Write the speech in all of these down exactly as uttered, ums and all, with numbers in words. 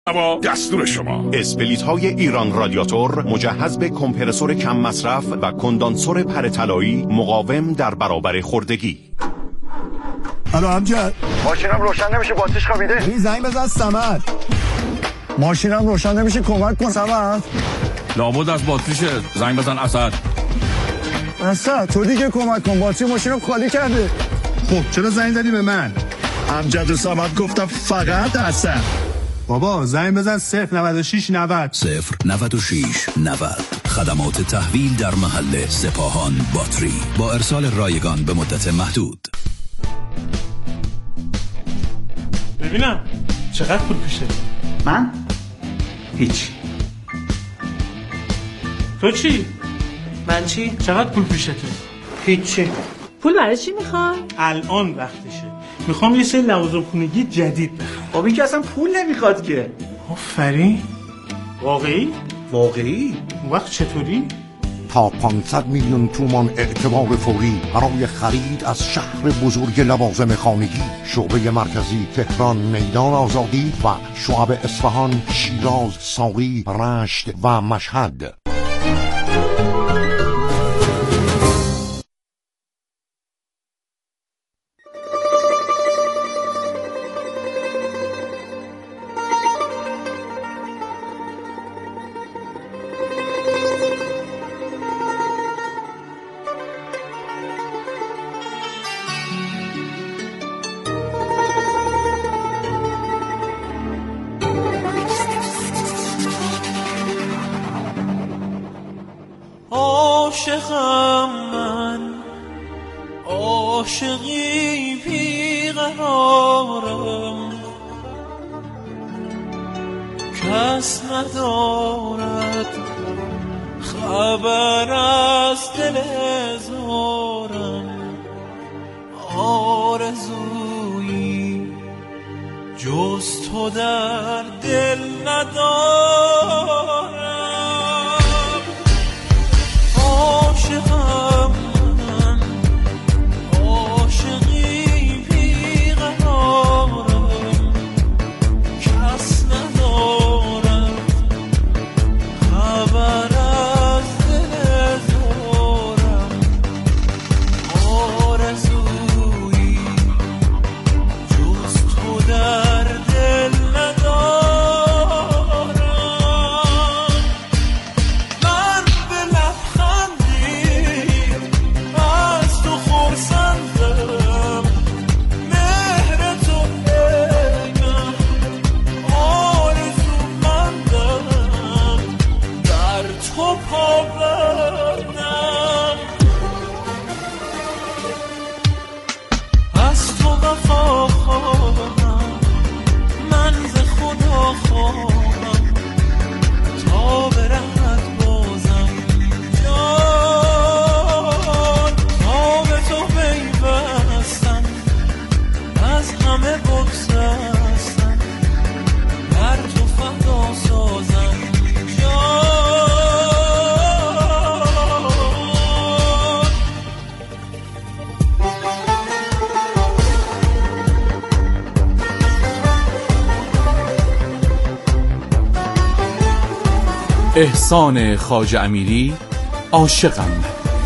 اما دستور شما. اسپلیت های ایران رادیاتور مجهز به کمپرسور کم مصرف و کندانسور پر طلایی مقاوم در برابر خوردگی. الو امجد، ماشینم روشن نمیشه، باتریش خوابیده. این زنگ بزن صمد. ماشینم روشن نمیشه، کمک کن صمد. لابد از باتریشه، زنگ بزن اسد. اسد تو دیگه کمک کن، باتری ماشینم خالی کرده. خب چرا زنگ زدی به من؟ امجد و صمد گفتم فقط اسد. بابا زنگ بزن صفر نود و شش نود صفر نود و شش نود. خدمات تحویل در محل سپاهان باتری با ارسال رایگان به مدت محدود. ببینم چقدر پول پیشه؟ من؟ هیچ. تو چی؟ من چی؟ چقدر پول پیشته؟ هیچی. پول برای چی میخوای؟ الان وقتشه، میخوام یه سری لوازم خونگی جدید بخرم. خب این که اصلا پول نمیخواد که. آفرین. واقعی؟ واقعی؟ اون وقت چطوری؟ تا پانصد میلیون تومان اعتبار فوری برای خرید از شهر بزرگ لوازم خانگی. شعبه مرکزی تهران، میدان آزادی و شعب اصفهان، شیراز، ساری، رشت و مشهد. عاشقم من، عاشقی بیقرارم، کس ندارد خبر از دل زارم. آرزویی جز تو در دل ندارم. عاشقم من، عاشقی بیقرارم، کس ندارد خبر از دل زارم. آرزویی جز تو در دل ندارم. من به لبخندی از تو خرسندم، مهر تو عینم، آرزومندم، در تو پابندم. از تو وفا خواهم، من ز خدا خواهم، تا برهد بازم جان. تا به تو پیوستم، از همه بگسستم، بر تو فدا سازم احسان خواجه امیری، عاشقم من.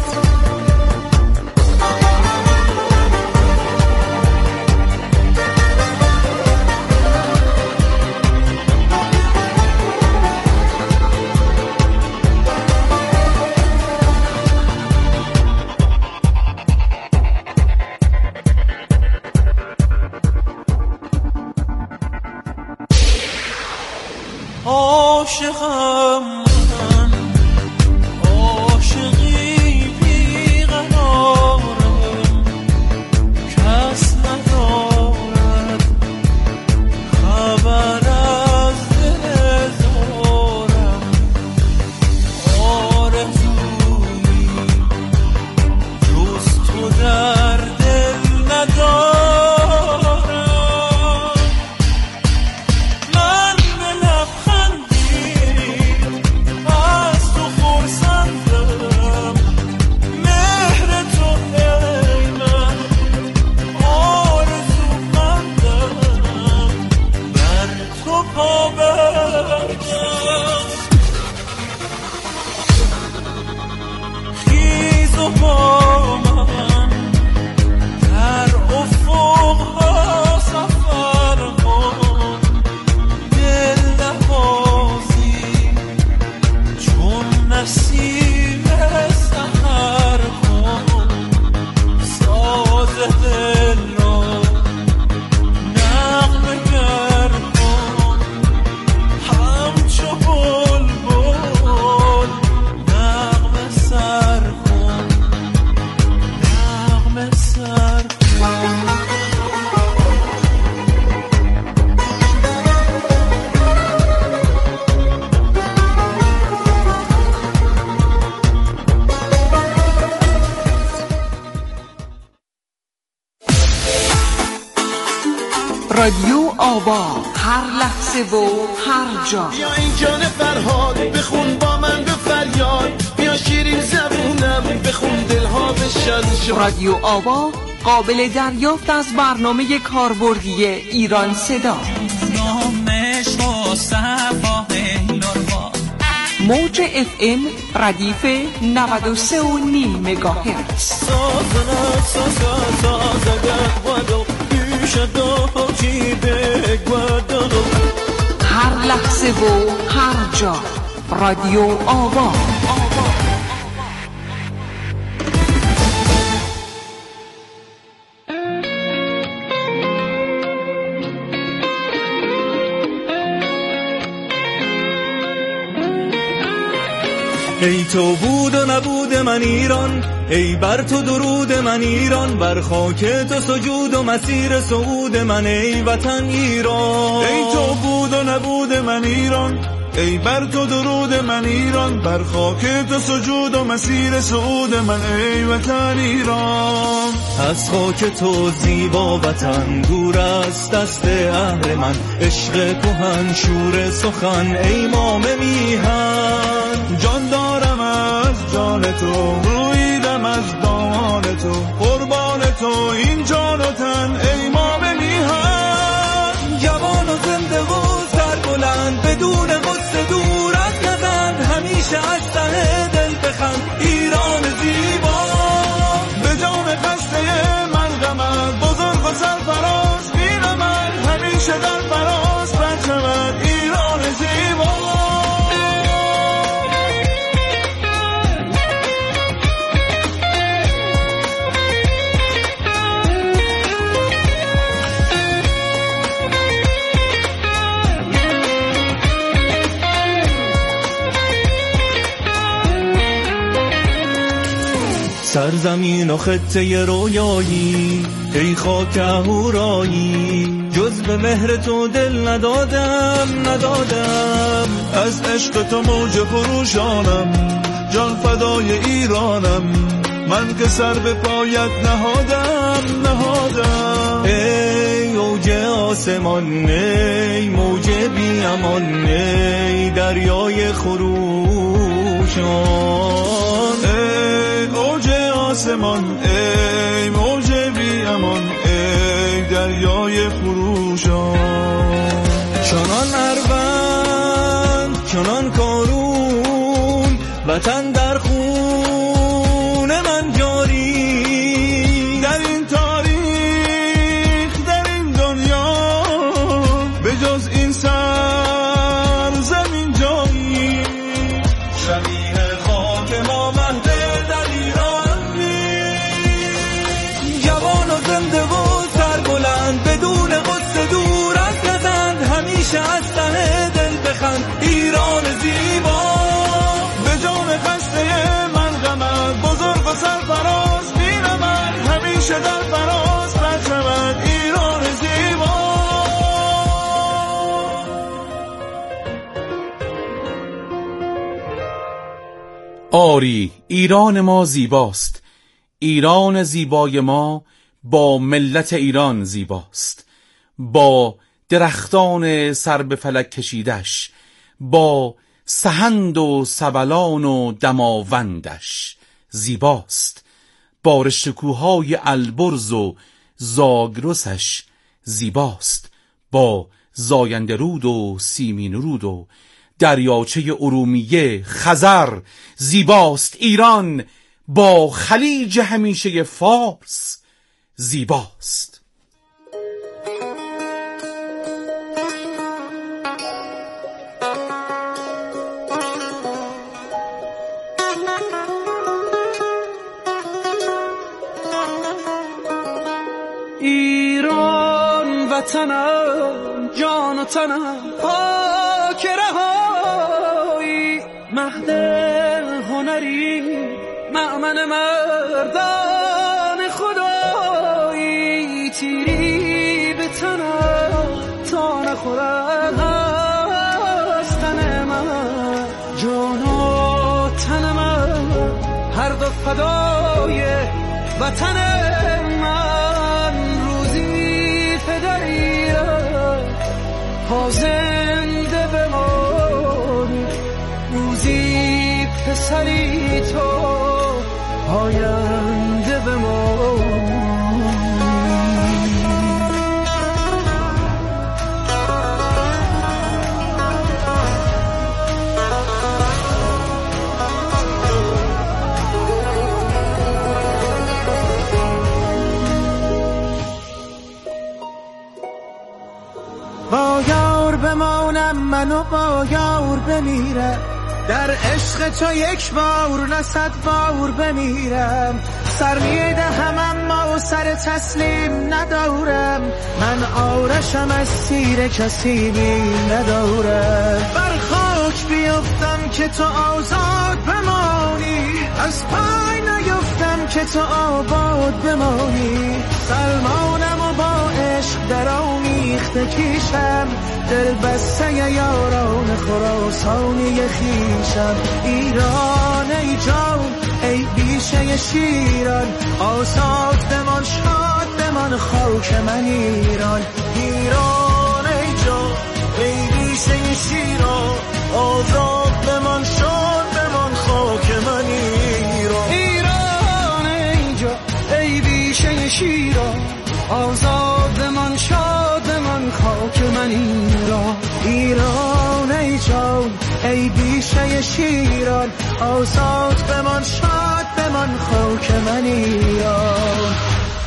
عاشقم من، عاشقی بیقرارم، کس ندارد خبر از دل زارم. آرزویی جز تو در دل ندارم. من به لبخندی آوا، هر لحظه و هر جا. بیا این جان فرهاد بخون با من به فریاد، بیا شیرین زبونم بخون دلها بشن شد. رادیو آوا قابل دریافت از برنامه کاربردی ایران صدا. موج اف ام ردیف نود و سه و نیم مگاهرتز. هر لحظه و هر جا رادیو آوا. ای تو بود و نبود من ایران، ای بر تو درود من ایران، بر خاک تو سجود و مسیر صعود من ای وطن ایران. ای تو بود و نبود من ایران، ای بر تو درود من ایران، بر خاک تو سجود و مسیر صعود من ای وطن ایران. از خاک تو زیبا وطن دور است دست اهل من، عشق کهن شور سخن ای مام میهن. جان دارم از جان تو، رویدم از دامان تو، قربان تو این جان و تن ای مام میهن. جوان و زنده و سربلند بدون غصه دور از نزن، همیشه از ته دل بخند ایران زیبا. به جام خسته من غمت بزرگ و سرفراز، بین من همیشه در فراز پرچمت ایران زیبا. سرزمین و خطه رویایی ای خاک اهورایی، جز به مهر تو دل ندادم ندادم. از عشق تو موج خروشانم، جان فدای ایرانم، من که سر به پایت نهادم نهادم. ای اوج آسمان ای موج بی امان، ای دریای خروشان. ای اوج آسمان ای موج بی امان، ای دریای خروشان. چنان اروند چنان کارون، وطن در خون من جاری. در این تاریخ در این دنیا به جز این سر زمین جایی، شبیه خاک ما مهد در ایران نیست. جوان و زنده و سربلند بدون غصه دور از نزن، همیشه از ته دل بخند ایران زیبا. به جام خسته من غمت بزرگ و سرفراز، بین من همیشه در فراز پرچمت ایران زیبا. آری ایران ما زیباست، ایران زیبای ما با ملت ایران زیباست، با درختان سر به فلک کشیدش، با سهند و سبلان و دماوندش زیباست، با رشته‌کوهای البرز و زاگرسش زیباست، با زاینده رود و سیمین رود و دریاچه ارومیه خزر زیباست. ایران با خلیج همیشه فارس زیباست. ایران وطنم جان و تنم پاک رهایی، مهد هنری مأمن مردان خدایی. تیری به تنم تا نخورد از تن من، جان و تن من هر دو فدای وطن من. روزی پدریت تا زنده بمانی، روزی پسری تو آینده بمانی. با یار بمانم من و با یار بمیرم، در عشق تو یک بار نه صد بار بمیرم. سر میدهم اما سر تسلیم ندارم، من آرشم از تیر کسی بیم ندارم. بر خاک بیفتم که تو آزاد بمانی، از پای نیفتم که تو آباد بمانی. سلمانم و با عشق در آمیخته کیشم، دل بسته یاران خراسانی خیشم. ایران ای جان ای بیشه شیران، آزاد بمان شاد بمان خاک من ایران. ایران ای جان ای بیشه شیران، آزاد بمان شاد بمان خاک من ایران. ایران ای جان ای بیشه شیران، آزاد بمان شاد بمان خاک من ایران. ایران ای جان ای بیشه شیران، آزاد بمان شاد بمان خاک من ایران.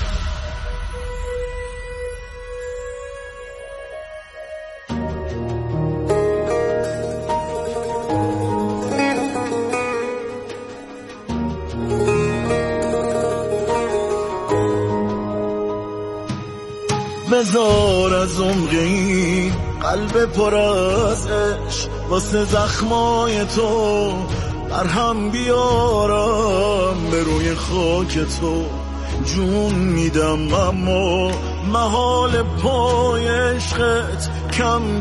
بذار از عمق این قلب پر از عشق واسه زخمای تو برهم بیارم به روی خاک تو. جون میدم اما محال پای عشقت کم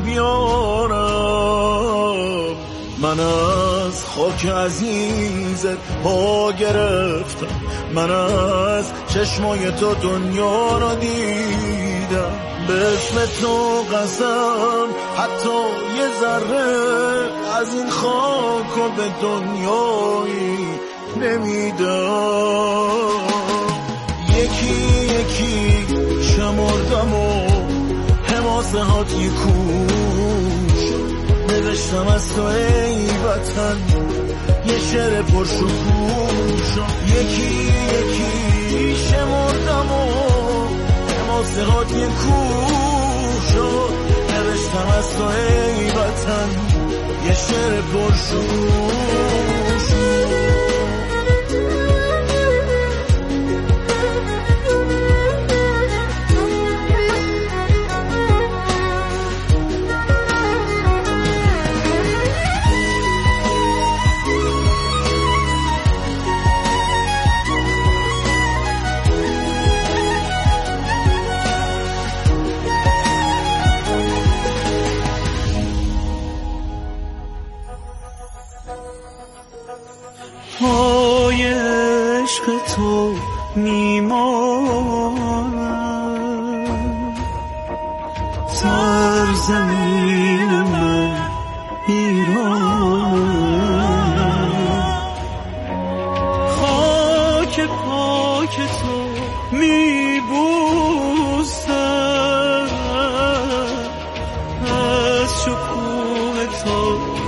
بیارم. من از خاک عزیزت پا گرفتم، من از چشمای تو دنیا را دیدم. به اسم تو قسم حتی یه ذره از این خاک و به دنیایی نمیدم. یکی یکی شمردم و حماسه هات یه کوش نوشتم از تو ای وطن یه شعر پرشکوش. یکی یکی شمردم و حماسه هات یه کوش نوشتم از تو ای وطن یه شعر پرشکوش. پای عشق تو میمانم، سرزمین من ایران. خاک پاک تو میبوسم، از شکوه تو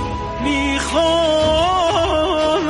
میخوام.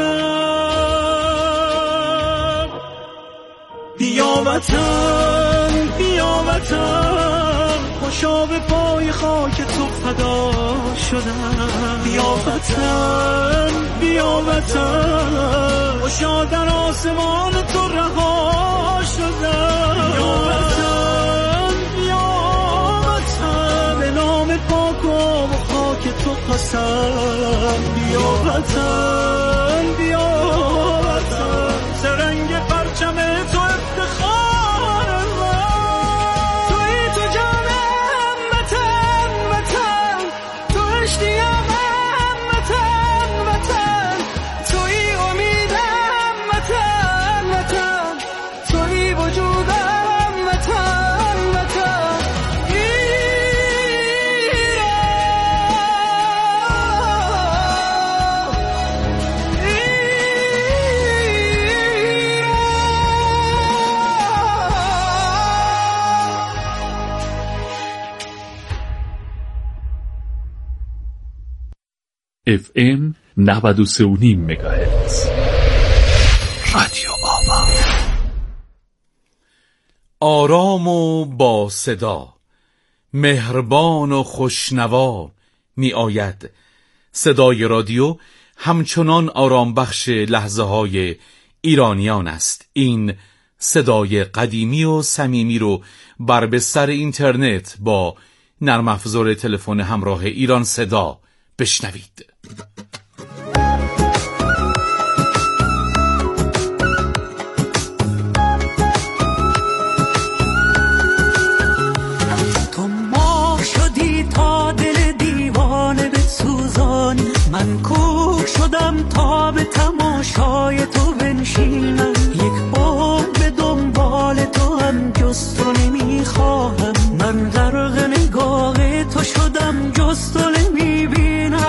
بیا وطن بیا وطن، خوشا به پای خاک تو فدا شدم. بیا وطن بیا وطن، خوشا در آسمان تو رها شدم. بیا وطن بیا وطن، به نام پاک و خاک تو قسم. بیا وطن بیا وطن، سرنگ پرچم تو افتخار من. توی تو جانم وطن وطن، تو اشتیاقم وطن وطن، توی امیدم وطن وطن، توی وجودم وطن وطن. ایران اف ام نود و سه و نیم مگاهرتز. رادیو آوا. آرام و با صدا، مهربان و خوشنوا می آید. صدای رادیو همچنان آرام بخش لحظه های ایرانیان است. این صدای قدیمی و صمیمی رو بر بستر اینترنت با نرم افزار تلفن همراه ایران صدا بشنوید. تو ما شدی تا دل دیوانه به سوزانی، من کوک شدم تا به تماشای تو بنشینم. یک بار به دنبال تو هم جز تو نمیخواهم، من غرق نگاه تو شدم جز تو نمیبینم.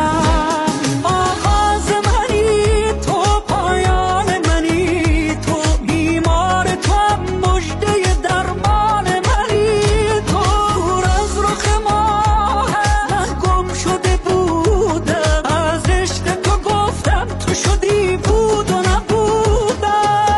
آغاز منی تو، پایان منی تو، بیمار تو هم مژده درمان منی تو. دور از رخ ماه گم شده بودم، از عشق تو گفتم تو شدی بود و نبودم.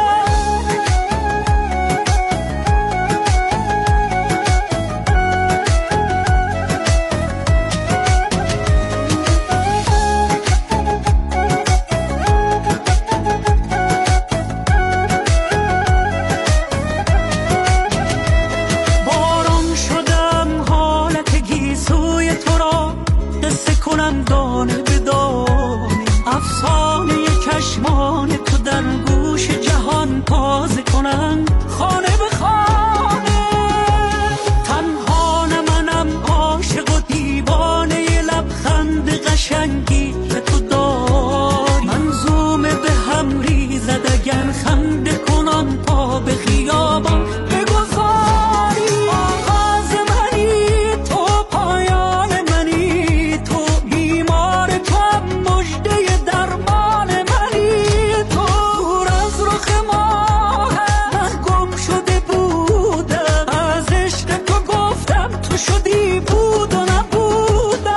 باران شدم حالت گیسوی تو را قصه کنم دانه به دانه، افسانه چشمان تو در گوش جهان تازه کنم خانه به خانه. تنها نه منم عاشق و دیوانه لبخند قشنگی که تو داری، منظومه به هم ریزد اگر خنده کنم پا به خیابان بگذاری. آغاز منی تو، پایان منی تو، بیمار تو هم مژده درمان منی تو. دور از رخ ماه گم شده بودم، از عشق تو گفتم تو شدی بود و نبودم.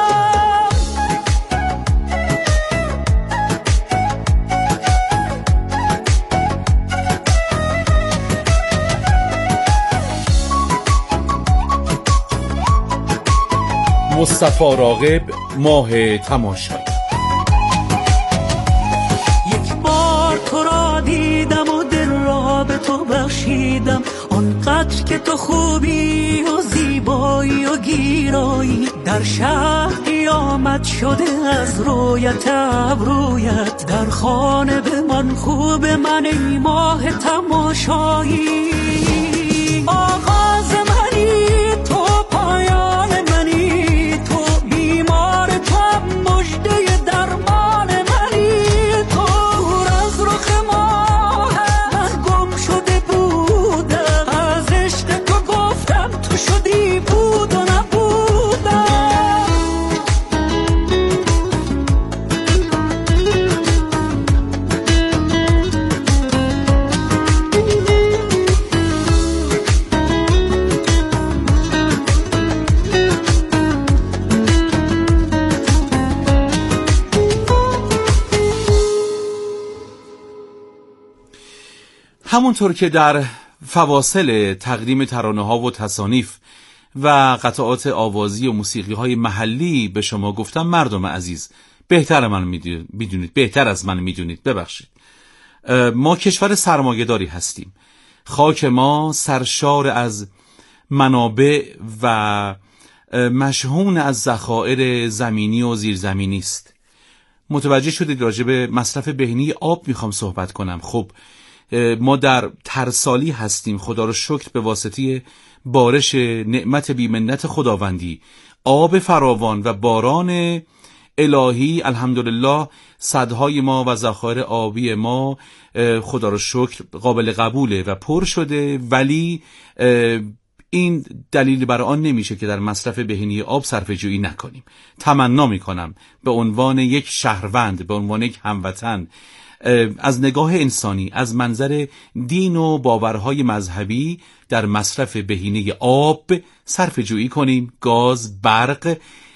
مصطفی راغب، ماه تماشایی. یک بار تو را دیدم و دل را به تو بخشیدم، آنقدر که تو خوبی و زیبایی و گیرایی، در شهر قیامت شده از رویت ابرویت، در خانه به من خوب من ای ماه تماشایی. آغاز منی تو، پایان منی تو، بیمار تو هم مژده درمان منی تو. دور از رخ ماه گم شده بودم، از عشق تو گفتم تو شدی بود و نبودم. همونطور که در فواصل تقدیم ترانه‌ها و تصانیف و قطعات آوازی و موسیقی‌های محلی به شما گفتم، مردم عزیز بهتر من میدونید، بهتر از من میدونید، ببخشید، ما کشور سرمایه‌داری هستیم. خاک ما سرشار از منابع و مشحون از ذخایر زمینی و زیرزمینی است. متوجه شدید راجع به مصرف بهینه آب میخوام صحبت کنم. خب ما در ترسالی هستیم، خدا رو شکر به واسطه بارش نعمت بیمنت خداوندی، آب فراوان و باران الهی، الحمدلله سدهای ما و ذخایر آبی ما خدا رو شکر قابل قبوله و پر شده، ولی این دلیل بر آن نمیشه که در مصرف بهینه آب صرفه جویی نکنیم. تمنا میکنم به عنوان یک شهروند، به عنوان یک هموطن، از نگاه انسانی، از منظر دین و باورهای مذهبی در مصرف بهینه آب صرفه جویی کنیم. گاز، برق،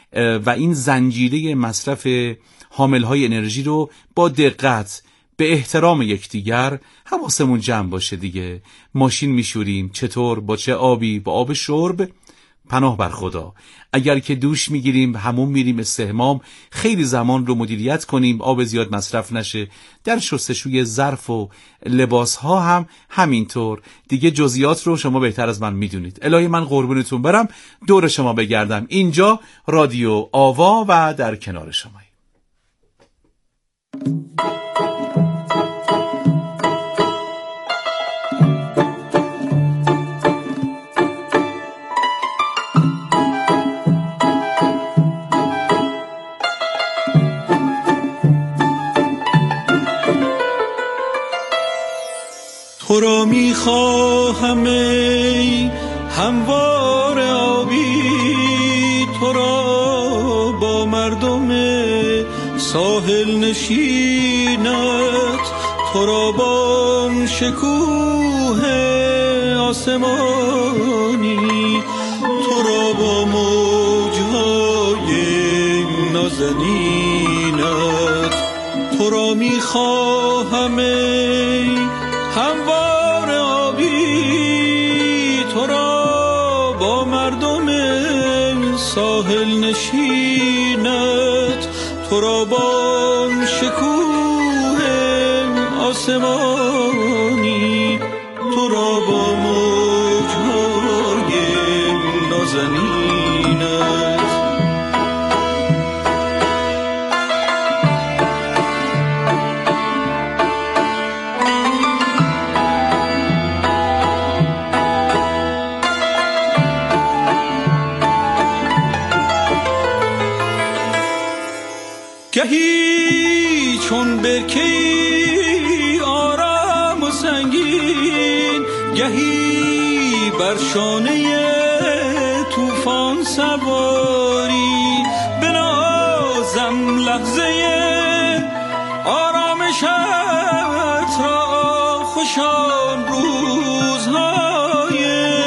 و این زنجیره مصرف حاملهای انرژی رو با دقت به احترام یکدیگر حواسمون جمع باشه دیگه. ماشین میشوریم چطور؟ با چه آبی؟ با آب شرب؟ پناه بر خدا. اگر که دوش میگیریم، حموم میریم، استحمام، خیلی زمان رو مدیریت کنیم، آب زیاد مصرف نشه. در شستشوی ظرف و لباس ها هم همینطور دیگه. جزئیات رو شما بهتر از من میدونید. الهی من قربونتون برم، دور شما بگردم. اینجا رادیو آوا و در کنار شما. تو را میخواهم ای هموار آبی، تو را با مردم ساحل نشینت، تو را با شکوه آسمانی، تو را با موجهای نازنینت، تو را میخواهم ای هموار آبی، تو را با مردم ساحل نشینت، تو را با شکوه آسمانی، تو را با موجهای نازنینت. گهی چون برکه‌ای آرام و سنگین، گهی بر شانه طوفان سواری، بنازم لحظه آرامشت را، خوشان روزهای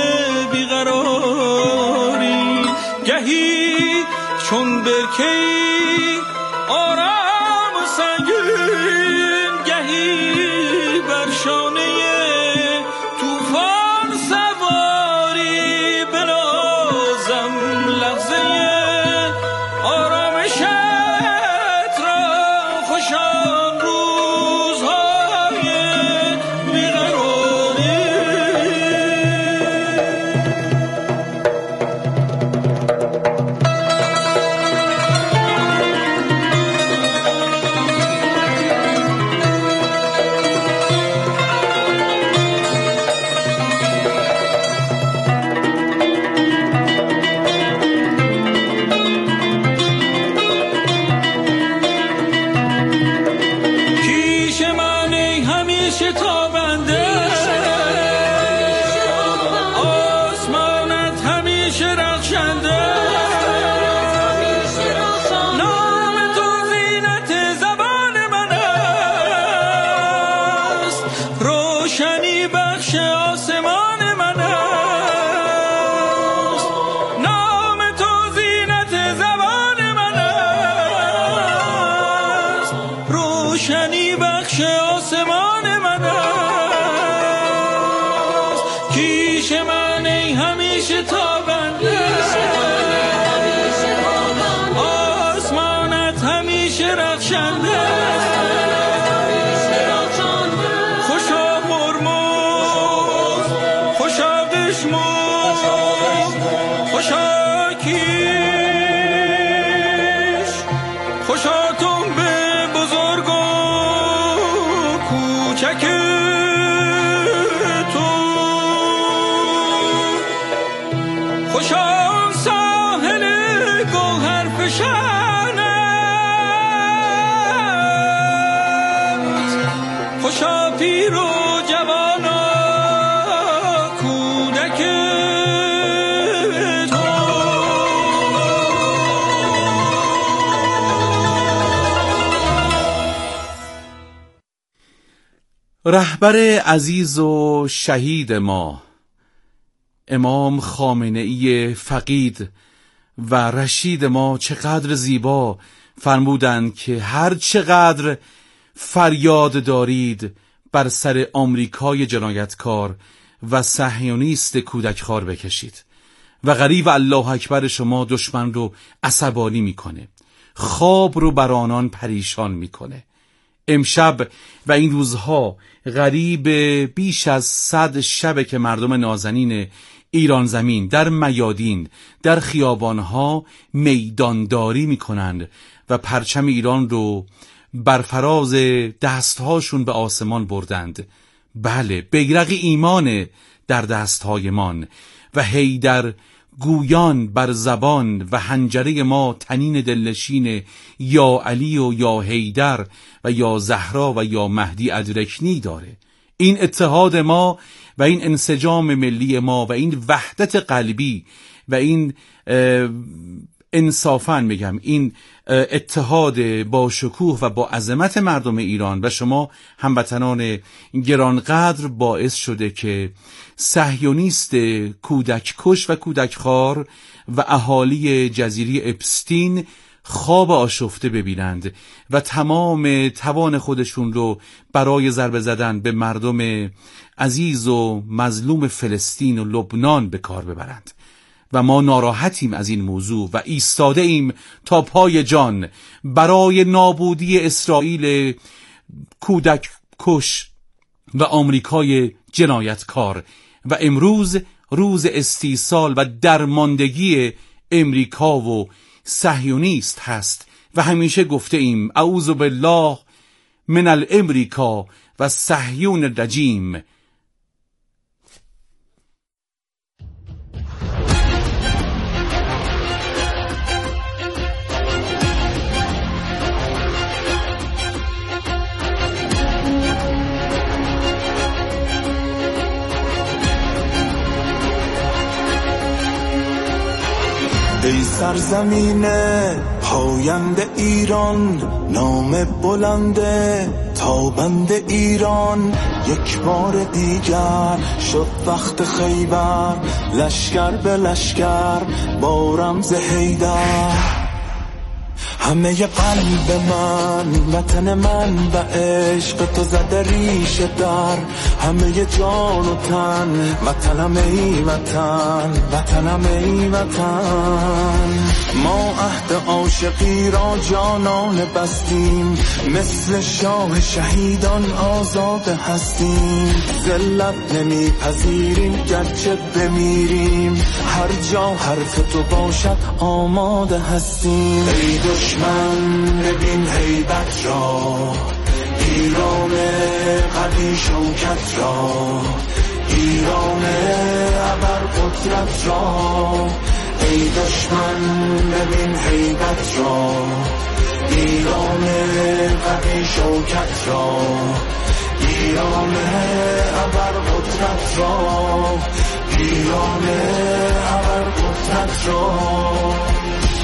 بیقراری. گهی چون برکه‌ای آرام و سنگین، گهی بر شانه طوفان سواری، بنازم لحظه آرامشت را، خوشان روزهای بیقراری. روشنی بخش آسمان من است، کیش من ای همیشه تابنده، آسمانت همیشه رخشنده، خوشا مرموز، خوشا قشموز، خوشا کیش، خوشا تنبه بزرگ و کوچک تو، خوشا ساحل گوهر فشانت، خوشا پیر و جوانا کودک تو. رهبر عزیز و شهید ما امام خامنه‌ای فقید و رشید ما چقدر زیبا فرمودند که هر چقدر فریاد دارید بر سر آمریکای جنایتکار و صهیونیست کودکخوار بکشید و غریو الله اکبر شما دشمن رو عصبانی میکنه، خواب رو بر آنان پریشان میکنه. امشب و این روزها غریب بیش از صد شبه که مردم نازنین ایران زمین در میادین در خیابانها میدانداری میکنند و پرچم ایران رو بر فراز دستهاشون به آسمان بردند. بله، بیرق ایمان در دستهایمان و حیدر گویان بر زبان و حنجره ما تنین دلنشین یا علی و یا حیدر و یا زهرا و یا مهدی ادرکنی داره. این اتحاد ما و این انسجام ملی ما و این وحدت قلبی و این انصافاً میگم این اتحاد با شکوه و با عظمت مردم ایران و شما هموطنان گرانقدر باعث شده که صهیونیست کودک کش و کودکخوار و اهالی جزیره اپستین خواب آشفته ببینند و تمام توان خودشون رو برای ضربه زدن به مردم عزیز و مظلوم فلسطین و لبنان به کار ببرند. و ما ناراحتیم از این موضوع و ایستاده ایم تا پای جان برای نابودی اسرائیل کودک کش و آمریکای جنایتکار. و امروز روز استیصال و درماندگی امریکا و صهیونیست هست و همیشه گفته ایم اعوذ بالله من الامریکا و صهیون الرجیم. ای سرزمین پاینده ایران، نام بلنده تابند ایران، یک بار دیگر شد وقت خیبر، لشکر به لشکر با رمز حیدر. همه قلب من وطن من و عشق تو زده ریشه در همه جان و تن، وطنم ای وطن، وطنم ای وطن. ما عهد عاشقی را جانان بستیم، مثل شاه شهیدان آزاد هستیم. ذلت نمیپذیریم گرچه بمیریم، هر جا حرف تو باشد آماده هستیم. ای دشمن ببین هیبت را، ایران قوی شوکت را، ایران ابر قدرت را. ای دشمن ببین هیبت را، ایران قوی شوکت را، ایران ابر قدرت را، ایران ابر قدرت را.